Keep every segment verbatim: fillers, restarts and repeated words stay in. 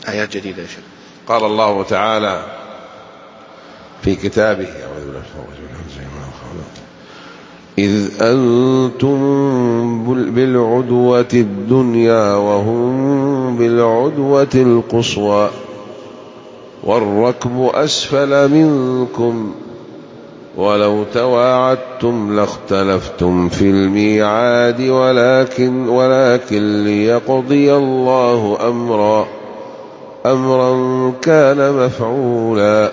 آيات جديدة يا شيخ. قال الله تعالى في كتابه: إذ أنتم بالعدوة الدنيا وهم بالعدوة القصوى والركب أسفل منكم ولو تواعدتم لاختلفتم في الميعاد ولكن, ولكن ليقضي الله أمرا أمرا كان مفعولا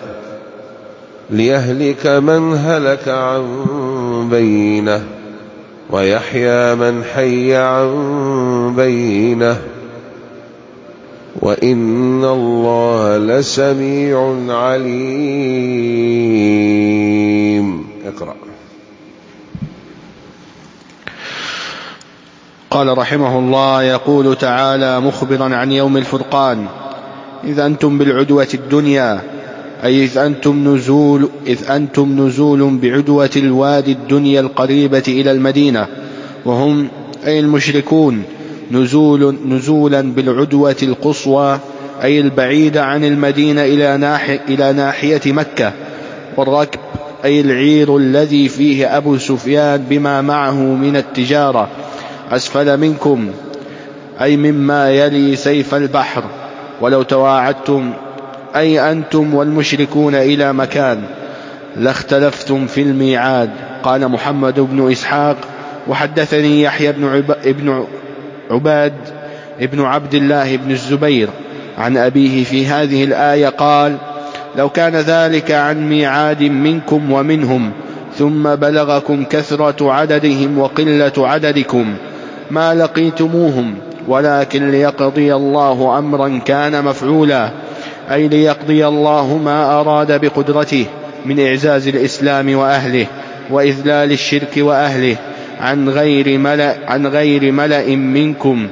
ليهلك من هلك عن بينه ويحيى من حي عن بينه وإن الله لسميع عليم. اقرأ. قال رحمه الله: يقول تعالى مخبرا عن يوم الفرقان: إذ أنتم بالعدوة الدنيا، أي إذ أنتم نزول, إذ أنتم نزول بعدوة الوادي الدنيا القريبة إلى المدينة، وهم أي المشركون نزول نزولا بالعدوة القصوى، أي البعيدة عن المدينة إلى, ناحي إلى ناحية مكة. والركب أي العير الذي فيه أبو سفيان بما معه من التجارة. أسفل منكم أي مما يلي سيف البحر. ولو تواعدتم أي أنتم والمشركون إلى مكان لاختلفتم في الميعاد. قال محمد بن إسحاق: وحدثني يحيى بن, عب... ابن عباد ابن عبد الله بن الزبير عن أبيه في هذه الآية قال: لو كان ذلك عن ميعاد منكم ومنهم ثم بلغكم كثرة عددهم وقلة عددكم ما لقيتموهم، ولكن ليقضي الله أمرا كان مفعولا، أي ليقضي الله ما أراد بقدرته من إعزاز الإسلام وأهله وإذلال الشرك وأهله عن غير ملأ, عن غير ملأ منكم،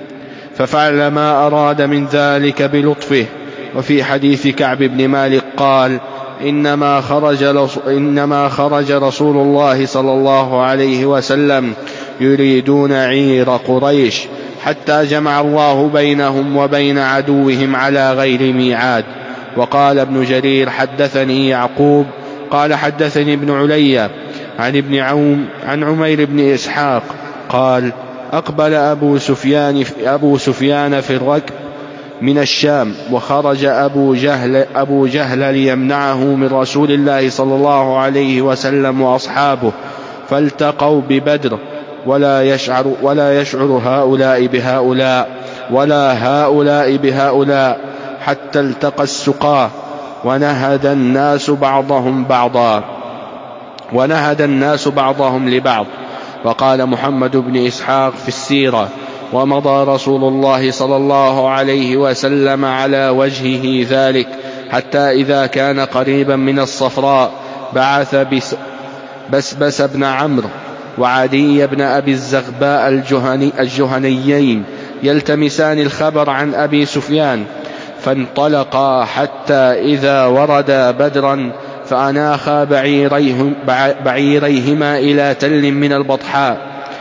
ففعل ما أراد من ذلك بلطفه. وفي حديث كعب بن مالك قال: إنما خرج, إنما خرج رسول الله صلى الله عليه وسلم يريدون عير قريش حتى جمع الله بينهم وبين عدوهم على غير ميعاد. وقال ابن جرير: حدثني يعقوب قال حدثني ابن علي عن ابن عوم عن عمير بن إسحاق قال: أقبل أبو سفيان, أبو سفيان في الركب من الشام، وخرج أبو جهل, أبو جهل ليمنعه من رسول الله صلى الله عليه وسلم وأصحابه، فالتقوا ببدر، ولا يشعر, ولا يشعر هؤلاء بهؤلاء ولا هؤلاء بهؤلاء حتى التقى السقاه، ونهد الناس بعضهم بعضا ونهد الناس بعضهم لبعض. وقال محمد بن إسحاق في السيرة: ومضى رسول الله صلى الله عليه وسلم على وجهه ذلك حتى إذا كان قريبا من الصفراء بعث بس بسبس بن عمرو وعدي بن أبي الزغباء الجهني الجهنيين يلتمسان الخبر عن أبي سفيان، فانطلقا حتى إذا وردا بدرا فأناخا بعيريهم بعيريهما إلى تل من البطحاء،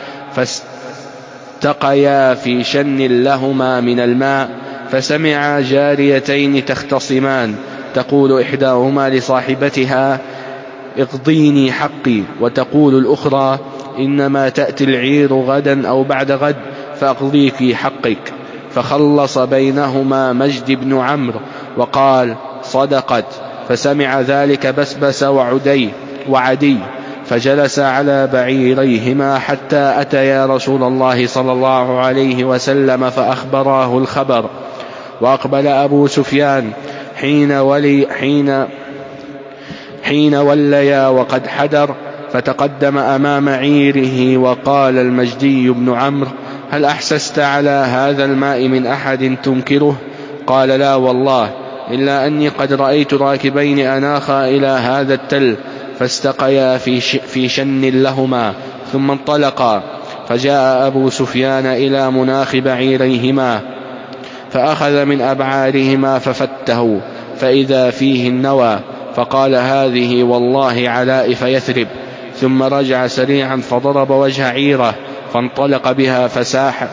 فاستقيا في شن لهما من الماء، فسمعا جاريتين تختصمان، تقول إحداهما لصاحبتها: اقضيني حقي، وتقول الأخرى: إنما تأتي العير غدا أو بعد غد فأقضيك حقك. فخلص بينهما مجد بن عمرو وقال: صدقت. فسمع ذلك بسبس وعدي, وعدي فجلس على بعيريهما حتى أتيا رسول الله صلى الله عليه وسلم فأخبراه الخبر. وأقبل أبو سفيان حين ولي حين حين وليا وقد حدر، فتقدم أمام عيره وقال المجدي بن عمرو: هل أحسست على هذا الماء من أحد تنكره؟ قال: لا والله، إلا أني قد رأيت راكبين أناخا إلى هذا التل فاستقيا في, في شن لهما ثم انطلقا. فجاء أبو سفيان إلى مناخ بعيريهما فأخذ من أبعارهما ففته فإذا فيه النوى، فقال: هذه والله علائف يثرب. ثم رجع سريعا فضرب وجه عيره فانطلق بها فساح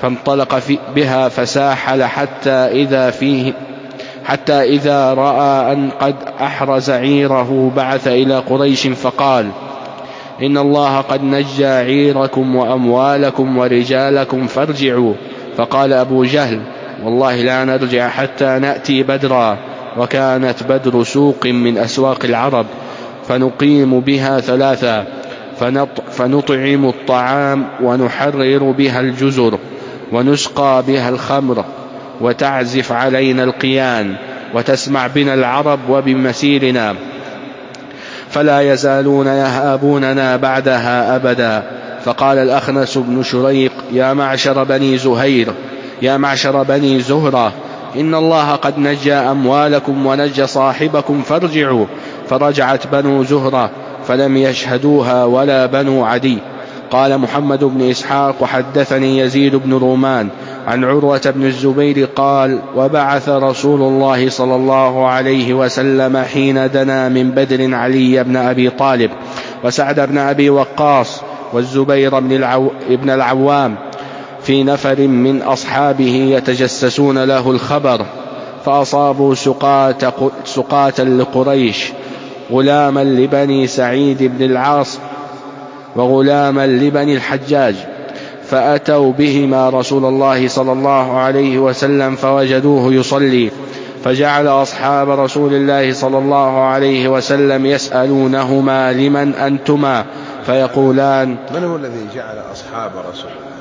فانطلق في بها فساحل حتى إذا فيه حتى إذا رأى أن قد أحرز عيره بعث إلى قريش فقال: إن الله قد نجى عيركم وأموالكم ورجالكم فارجعوا. فقال أبو جهل: والله لا نرجع حتى نأتي بدرا. وكانت بدر سوق من أسواق العرب، فنقيم بها ثلاثا، فنطعم الطعام ونحرر بها الجزر ونسقى بها الخمر وتعزف علينا القيان وتسمع بنا العرب وبمسيرنا، فلا يزالون يهابوننا بعدها أبدا. فقال الأخنس بن شريق: يا معشر بني زهير يا معشر بني زهرة، إن الله قد نجى أموالكم ونجى صاحبكم فارجعوا. فرجعت بنو زهرة فلم يشهدوها ولا بنو عدي. قال محمد بن إسحاق: وحدثني يزيد بن رومان عن عروة بن الزبير قال: وبعث رسول الله صلى الله عليه وسلم حين دنا من بدر علي بن أبي طالب وسعد بن أبي وقاص والزبير بن العوام في نفر من أصحابه يتجسسون له الخبر، فأصابوا سقاة لقريش، غلاما لبني سعيد بن العاص وغلاما لبني الحجاج، فأتوا بهما رسول الله صلى الله عليه وسلم فوجدوه يصلي، فجعل أصحاب رسول الله صلى الله عليه وسلم يسألونهما: لمن أنتما؟ فيقولان: من هو الذي جعل أصحاب رسول الله؟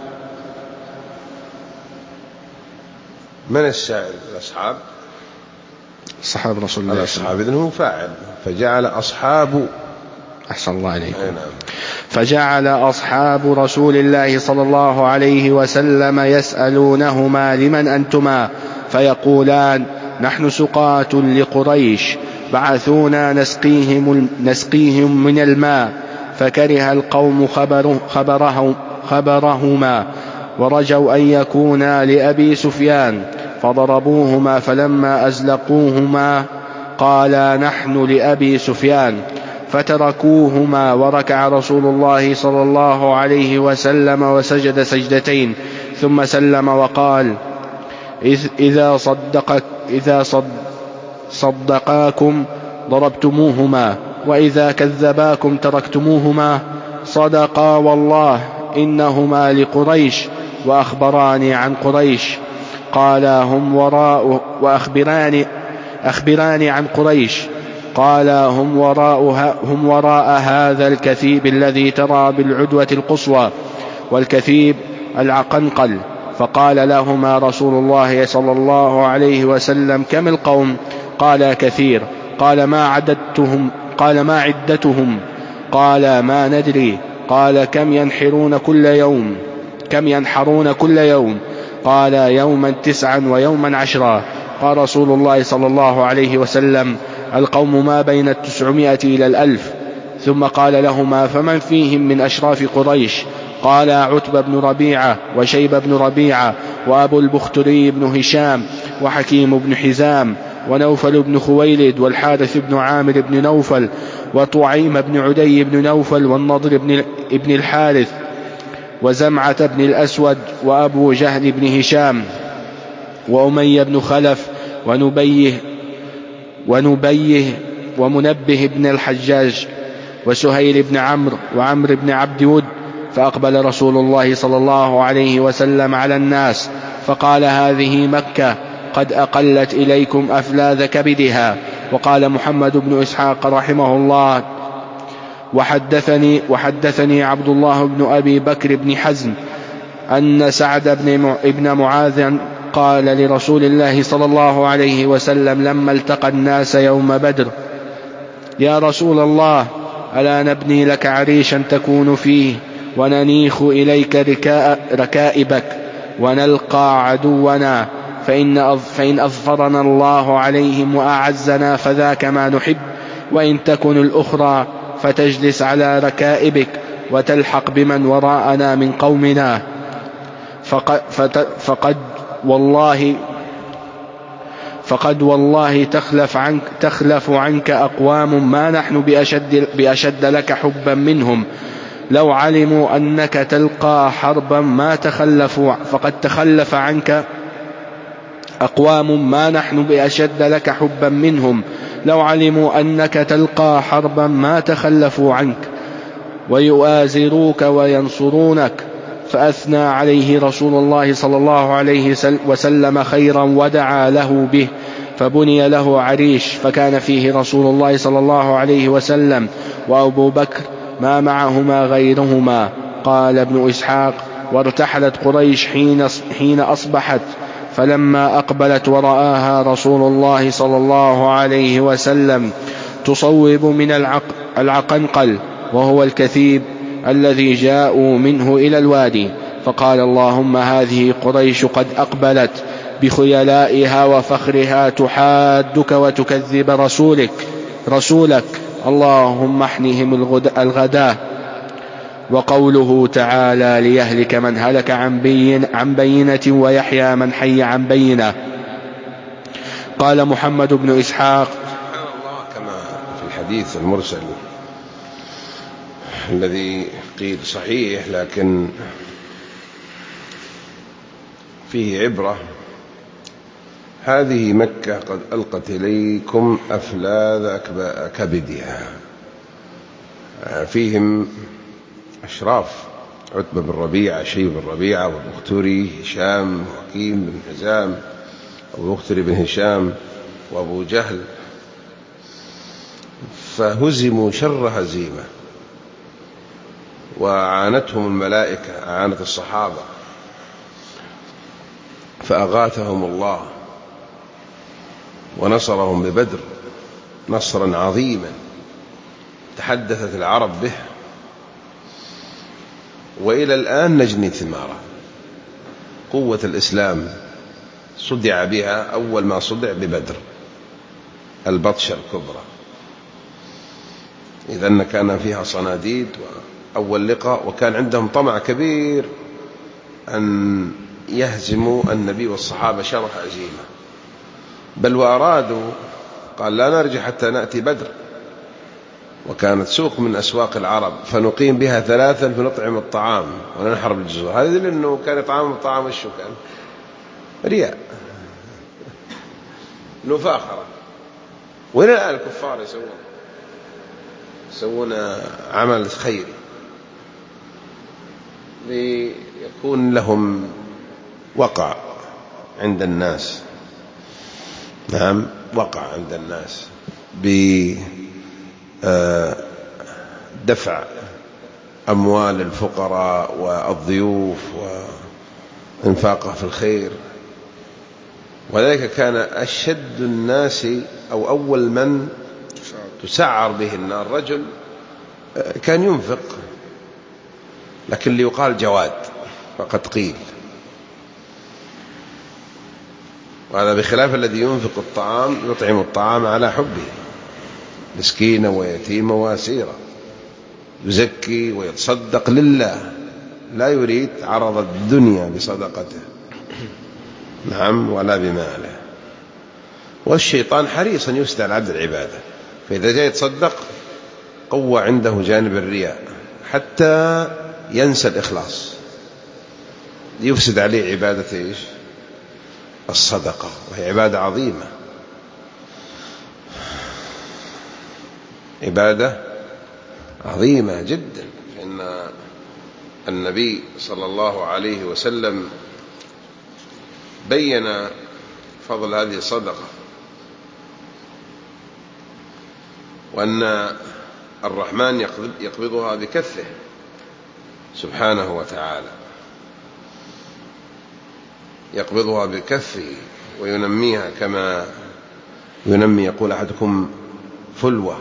من السائل؟ الأصحاب صحاب رسول الله. الأصحاب إذن هو فاعل، فجعل أصحاب. أحسن الله عليكم. فجعل أصحاب رسول الله صلى الله عليه وسلم يسألونهما: لمن أنتما؟ فيقولان: نحن سقاة لقريش، بعثونا نسقيهم, نسقيهم من الماء. فكره القوم خبره خبره خبرهما ورجوا أن يكونا لأبي سفيان، فضربوهما، فلما أزلقوهما قالا: نحن لأبي سفيان، فتركوهما. وركع رسول الله صلى الله عليه وسلم وسجد سجدتين ثم سلم وقال: إذا صدقك إذا صد صدقاكم ضربتموهما، وإذا كذباكم تركتموهما. صدقا والله إنهما لقريش، وأخبراني عن قريش. قال: هم وراء وأخبراني أخبراني عن قريش. قال: هم وراء, هم وراء هذا الكثيب الذي ترى بالعدوة القصوى، والكثيب العقنقل. فقال لهما رسول الله صلى الله عليه وسلم: كم القوم؟ قال: كثير. قال: ما عددتهم؟ قال: ما عدتهم؟ قال: ما ندري. قال: كم ينحرون كل يوم؟ كم ينحرون كل يوم؟ قال: يوما تسعا ويوما عشرا. قال رسول الله صلى الله عليه وسلم: القوم ما بين التسعمائة إلى الألف. ثم قال لهما: فمن فيهم من أشراف قريش؟ قال: عتبة بن ربيعة وشيبة بن ربيعة وأبو البختري بن هشام وحكيم بن حزام ونوفل بن خويلد والحارث بن عامر بن نوفل وطعيم بن عدي بن نوفل والنضر بن الحارث وزمعة بن الأسود وأبو جهل بن هشام وأمية بن خلف ونبيه ونبيه ومنبه بن الحجاج وسهيل بن عمرو وعمر بن عبد ود. فأقبل رسول الله صلى الله عليه وسلم على الناس فقال: هذه مكة قد أقلت إليكم أفلاذ كبدها. وقال محمد بن إسحاق رحمه الله: وحدثني, وحدثني عبد الله بن أبي بكر بن حزم أن سعد بن معاذ قال لرسول الله صلى الله عليه وسلم لما التقى الناس يوم بدر: يا رسول الله، ألا نبني لك عريشا تكون فيه وننيخ إليك ركائبك ونلقى عدونا، فإن, فإن أظفرنا الله عليهم وأعزنا فذاك ما نحب، وإن تكن الأخرى فتجلس على ركائبك وتلحق بمن وراءنا من قومنا. فقد, فقد والله فقد والله تخلف عنك, تخلف عنك أقوام ما نحن بأشد, بأشد لك حبا منهم، لو علموا أنك تلقى حربا ما تخلفوا فقد تخلف عنك أقوام ما نحن بأشد لك حبا منهم، لو علموا أنك تلقى حربا ما تخلفوا عنك ويؤازروك وينصرونك. فأثنى عليه رسول الله صلى الله عليه وسلم خيرا ودعا له به، فبني له عريش فكان فيه رسول الله صلى الله عليه وسلم وأبو بكر ما معهما غيرهما. قال ابن إسحاق: وارتحلت قريش حين, حين أصبحت، فلما أقبلت ورآها رسول الله صلى الله عليه وسلم تصوب من العقنقل وهو الكثيب الذي جاءوا منه إلى الوادي، فقال: اللهم هذه قريش قد أقبلت بخيلائها وفخرها تحادك وتكذب رسولك رسولك اللهم احنهم الغداة. وقوله تعالى: ليهلك من هلك عن, بين عن بينة ويحيى من حي عن بينة. قال محمد بن إسحاق: سبحان الله، كما في الحديث المرسل الذي قيل صحيح لكن فيه عبرة: هذه مكة قد ألقت إليكم أفلاذ كبدها. فيهم أشراف: عتبة بن ربيعة، شيب بن ربيعة، والبختري، هشام، حكيم بن حزام، والبختري بن هشام، وأبو جهل، فهزموا شر هزيمة، وعانتهم الملائكة، أعانت الصحابة، فأغاثهم الله ونصرهم ببدر نصرا عظيما تحدثت العرب به، وإلى الآن نجني ثماره. قوة الإسلام صدع بها أول ما صدع ببدر، البطشة الكبرى، إذن كان فيها صناديد وأول لقاء، وكان عندهم طمع كبير أن يهزموا النبي والصحابة شر هزيمة، بل وأرادوا، قال: لا نرجع حتى نأتي بدر، وكانت سوق من أسواق العرب فنقيم بها ثلاثا فنطعم الطعام وننحر بالجزور. هذا لأنه كان يطعم الطعام الشكان، رياء، مفاخرة. وإلى الآن الكفار يسوون يسوون عمل خيري ليكون لهم وقع عند الناس. نعم، وقع عند الناس بدفع أموال الفقراء والضيوف وإنفاقه في الخير. وذلك كان أشد الناس أو أول من تسعر به النار رجل كان ينفق، لكن ليقال جواد فقد قيل، وهذا بخلاف الذي ينفق الطعام، يطعم الطعام على حبه، مسكينة ويتيمة واسيرة، يزكي ويتصدق لله، لا يريد عرض الدنيا بصدقته، نعم، ولا بماله. والشيطان حريص أن يسدى العبد العبادة، فإذا جاء يتصدق قوى عنده جانب الرياء حتى ينسى الإخلاص، يفسد عليه عبادة إيش؟ الصدقة، وهي عبادة عظيمة، عبادة عظيمة جدا. فإن النبي صلى الله عليه وسلم بين فضل هذه الصدقة، وأن الرحمن يقبضها بكفه سبحانه وتعالى، يقبضها بكفه وينميها كما ينمي، يقول أحدكم فلوة.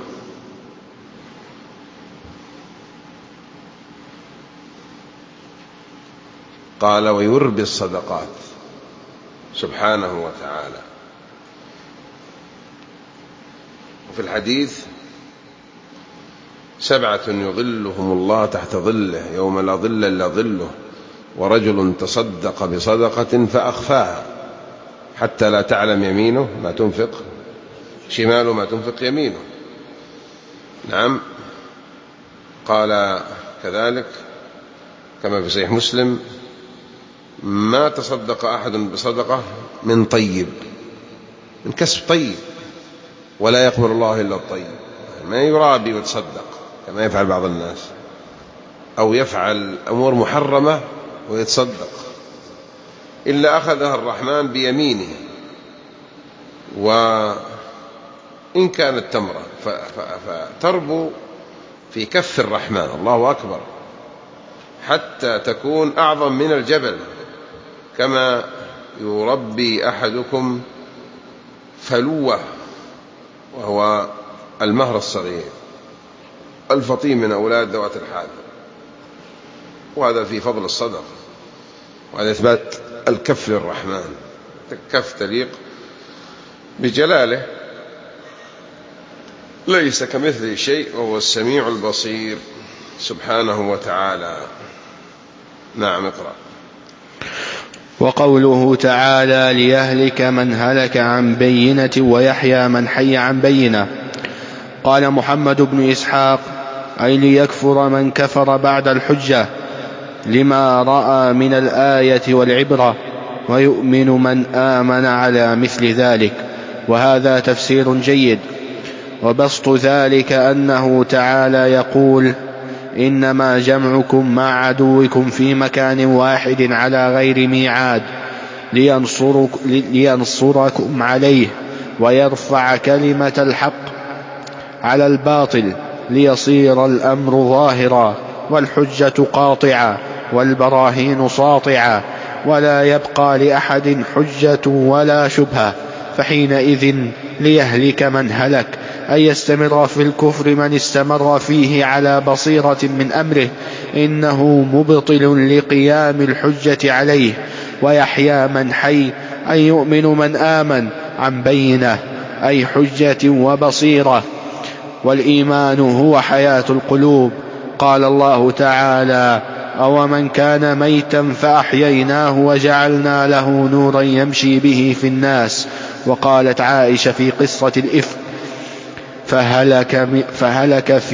قال: ويربي الصدقات سبحانه وتعالى. وفي الحديث: سبعة يظلهم الله تحت ظله يوم لا ظل إلا ظله، ورجل تصدق بصدقة فأخفاها حتى لا تعلم يمينه ما تنفق شماله ما تنفق يمينه. نعم. قال كذلك كما في صحيح مسلم: ما تصدق أحد بصدقة من طيب، من كسب طيب، ولا يقبل الله إلا الطيب. ما يرابي ويتصدق كما يفعل بعض الناس، أو يفعل أمور محرمة ويتصدق، إلا أخذها الرحمن بيمينه، وإن كانت تمرة فتربو في كف الرحمن، الله أكبر، حتى تكون أعظم من الجبل، كما يربي أحدكم فلوة، وهو المهر الصغير الفطيم من أولاد ذوات الحاجة. وهذا في فضل الصدقة، وهذا إثبات الكف للرحمن، كف تليق بجلاله، ليس كمثله شيء وهو السميع البصير سبحانه وتعالى. نعم، اقرأ. وقوله تعالى: ليهلك من هلك عن بينة ويحيى من حي عن بينة. قال محمد بن إسحاق: أي ليكفر من كفر بعد الحجة، لما رأى من الآية والعبرة، ويؤمن من آمن على مثل ذلك. وهذا تفسير جيد. وبسط ذلك أنه تعالى يقول: إنما جمعكم مع عدوكم في مكان واحد على غير ميعاد لينصرك لينصركم عليه ويرفع كلمة الحق على الباطل، ليصير الأمر ظاهرا والحجة قاطعة والبراهين ساطعة، ولا يبقى لأحد حجة ولا شبهة. فحينئذ ليهلك من هلك، أي يستمر في الكفر من استمر فيه على بصيرة من أمره، إنه مبطل لقيام الحجة عليه. ويحيى من حي، أي يؤمن من آمن عن بينة، أي حجة وبصيرة. والإيمان هو حياة القلوب. قال الله تعالى: أو من كان ميتا فأحييناه وجعلنا له نورا يمشي به في الناس. وقالت عائشة في قصة الإفك: فهلك, فهلك, في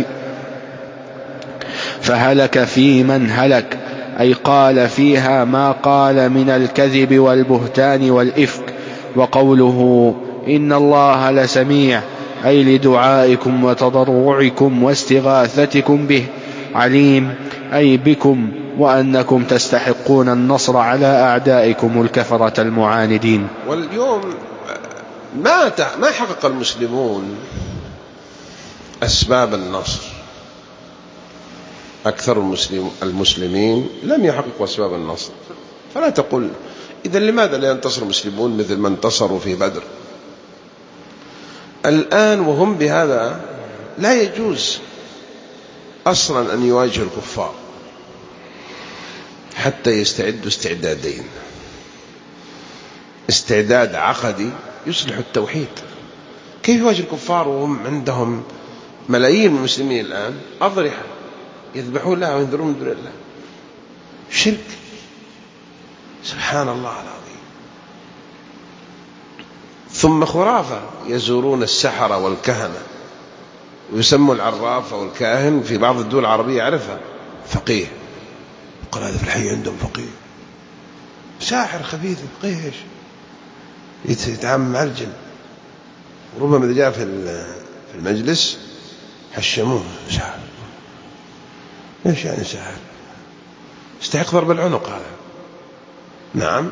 فهلك في من هلك، أي قال فيها ما قال من الكذب والبهتان والإفك. وقوله: إن الله لسميع، أي لدعائكم وتضرعكم واستغاثتكم به، عليم، أي بكم، وأنكم تستحقون النصر على أعدائكم الكفرة المعاندين. واليوم ما ما حقق المسلمون أسباب النصر. أكثر المسلم المسلمين لم يحققوا أسباب النصر. فلا تقل إذا لماذا لا ينتصر المسلمون مثل ما انتصروا في بدر الآن وهم بهذا؟ لا يجوز أصلا أن يواجهوا الكفار حتى يستعدوا استعدادين: استعداد عقدي يصلح التوحيد. كيف يواجه الكفار وهم عندهم ملايين من المسلمين الآن أضرحة يذبحون لها وينذرون من دون الله؟ شرك، سبحان الله العظيم. ثم خرافة، يزورون السحرة والكهنة، ويسموا العراف أو الكاهن في بعض الدول العربية عرفها فقيه، قال هذا في الحي عندهم فقيه، ساحر خبيث فقيه، إيش يتعامل مع الجن. وربما إذا جاء في المجلس حشموه ساحر. ايش يعني ساحر؟ استحق ضرب العنق هذا. نعم.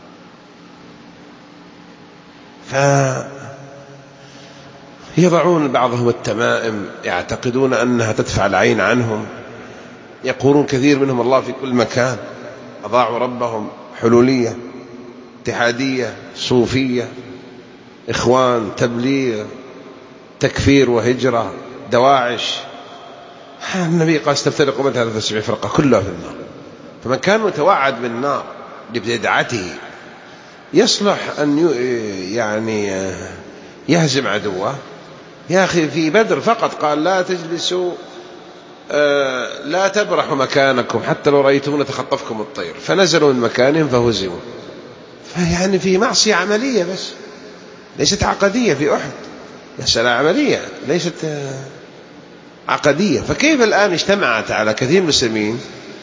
فيضعون بعضهم التمائم يعتقدون أنها تدفع العين عنهم. يقولون كثير منهم الله في كل مكان. أضاعوا ربهم. حلولية، اتحادية، صوفية، إخوان، تبليغ، تكفير وهجرة، دواعش. النبي قال استفترق أمتي ثلاثة وسبعين فرقة كلها في النار. فمن كان متوعد بالنار لبدعته يصلح أن يعني يهزم عدوه. يا أخي في بدر فقط قال لا تجلسوا، لا تبرحوا مكانكم حتى لو رأيتمونا تخطفكم الطير، فنزلوا من مكانهم فهزموا. فيعني في معصية عملية بس ليست عقدية. في أحد مسألة عملية ليست عقدية. فكيف الآن اجتمعت على كثير من المسلمين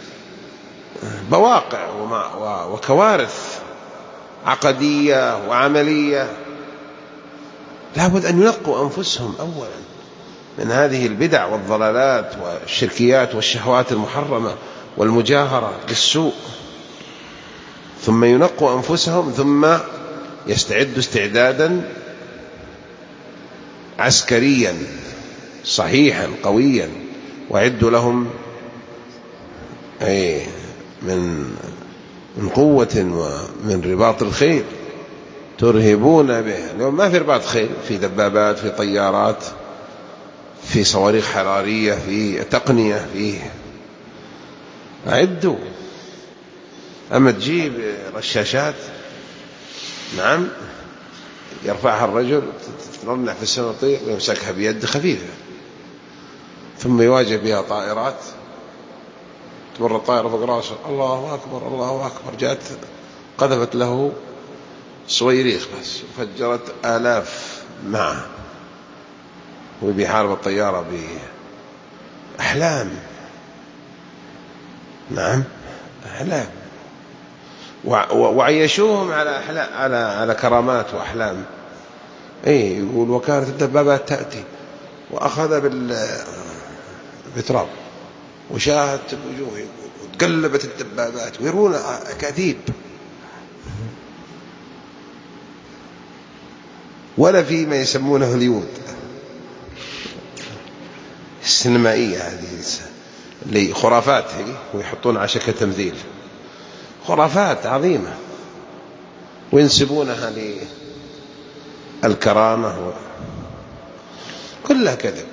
بواقع وكوارث عقدية وعملية؟ لابد أن ينقوا أنفسهم أولا من هذه البدع والضلالات والشركيات والشهوات المحرمة والمجاهرة للسوء، ثم ينقوا أنفسهم، ثم يستعدوا استعدادا عسكريا صحيحا قويا، وعدوا لهم أي من من قوة ومن رباط الخيل ترهبون به. اليوم ما في رباط خيل، في دبابات، في طيارات، في صواريخ حرارية، في تقنية، في أعدوا. أما تجيب رشاشات، نعم، يرفعها الرجل تترنح في السماء ويطير ويمسكها بيد خفيفة، ثم يواجه بها طائرات، تمر الطائرة فوق راسه، الله أكبر الله أكبر، جاءت قذفت له صويريخ بس وفجرت آلاف معه، وبيحارب الطيارة بأحلام. نعم أحلام، وعيشوهم على أحلام، على على كرامات وأحلام. أي يقول وكانت الدبابات تأتي وأخذ بالتراب وشاهدت الوجوه، وتقلبت الدبابات ويرون أكاذيب، ولا في ما يسمونه هوليوود السينمائية هذه اللي خرافات هي، ويحطون على شكل تمثيل، خرافات عظيمة وينسبونها للكرامة، كلها كذب.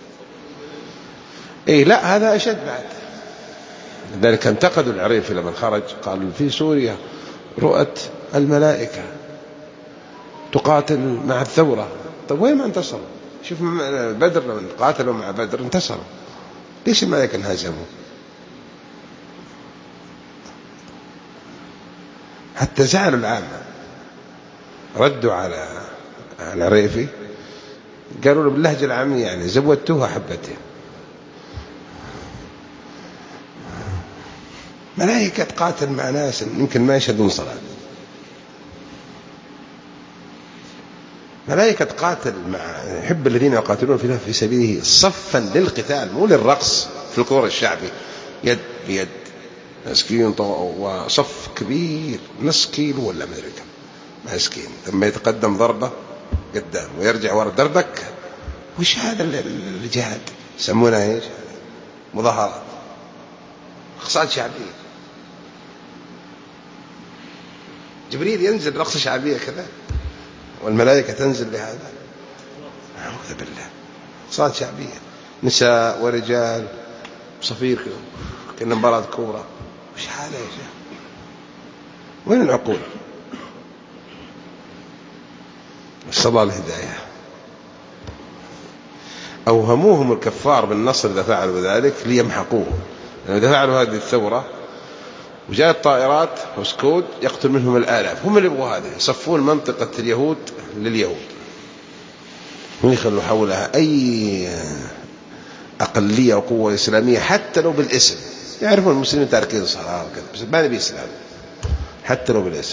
إيه لا، هذا أشد بعد. لذلك انتقدوا العريفي لما خرج، قال في سوريا رؤت الملائكة تقاتل مع الثورة. طيب وين ما انتصروا؟ شوف بدر لما قاتلوا مع بدر انتصروا، ليش الملائكة انهزموا؟ حتى زعلوا العامة، ردوا على العريفي قالوا له باللهجة العامية يعني زودتوها حبتين. ملائكة تقاتل مع ناس يمكن ما يشهدون صلاة، ملائكة تقاتل مع يحب الذين يقاتلون في في سبيله صفا للقتال، مو للرقص في الكور الشعبي، يد بيد مسكين وصف كبير نص كيلو ولا ما ادري كم مسكين، ثم يتقدم ضربة قدام ويرجع ورا دردك. وش هذا الجهاد؟ يسمونها ايش؟ مظاهرات، رقصات شعبية. جبريل ينزل رقصة شعبية كذا، والملائكة تنزل لهذا؟ أعوذ بالله. رقصات شعبية، نساء ورجال صفير كأنه مباراة كورة. وش هذا يا شيخ؟ وين العقول؟ نسأل الله الهداية. أوهموهم الكفار بالنصر إذا فعلوا ذلك ليمحقوه، يعني إذا فعلوا هذه الثورة وجاءت طائرات وسكود يقتل منهم الآلاف، هم اللي يبغوا هذا، يصفون منطقة اليهود لليهود ويخلوا حولها أي أقلية أو قوة إسلامية حتى لو بالاسم. يعرفون المسلمين تاركين الصلاة وكذا، بس ما نبي إسلام حتى لو بالاسم.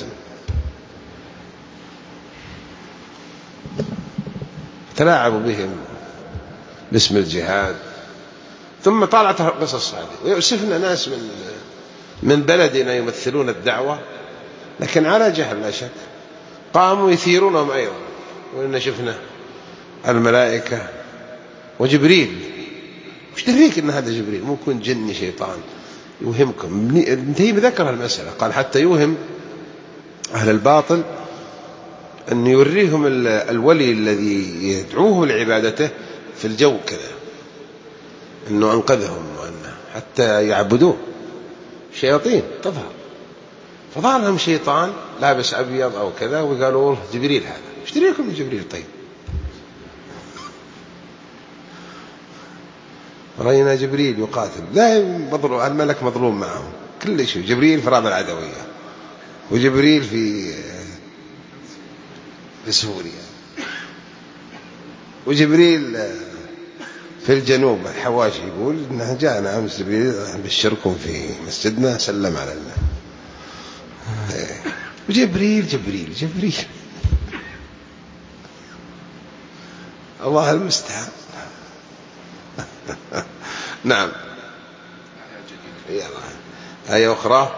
تلاعبوا بهم باسم الجهاد. ثم طالعت قصص هذه ويؤسفنا ناس من من بلدنا يمثلون الدعوة، لكن على جهل لا شك، قاموا يثيرونهم أيضا. وإن شفنا الملائكة وجبريل، وش تدريك إن هذا جبريل؟ مو يكون جني شيطان يوهمكم. ابن تيمية ذكر المسألة، قال حتى يوهم أهل الباطل أن يوريهم الولي الذي يدعوه لعبادته في الجو كذا، أنه أنقذهم، وأنه حتى يعبدوه. شياطين تظهر، فظهر لهم شيطان لابس أبيض أو كذا، وقالوا جبريل هذا. ايش تريكم من جبريل؟ طيب رأينا جبريل يقاتل، لا مظلوم، الملك مظلوم معهم كل شيء. جبريل في رابع العدوية، وجبريل في في سوريا، وجبريل في الجنوب الحواشي يقول إنه جاءنا أمس جبريل بشركم في مسجدنا سلم على الله. وجبريل جبريل جبريل الله المستعان. نعم. يلا آية أخرى.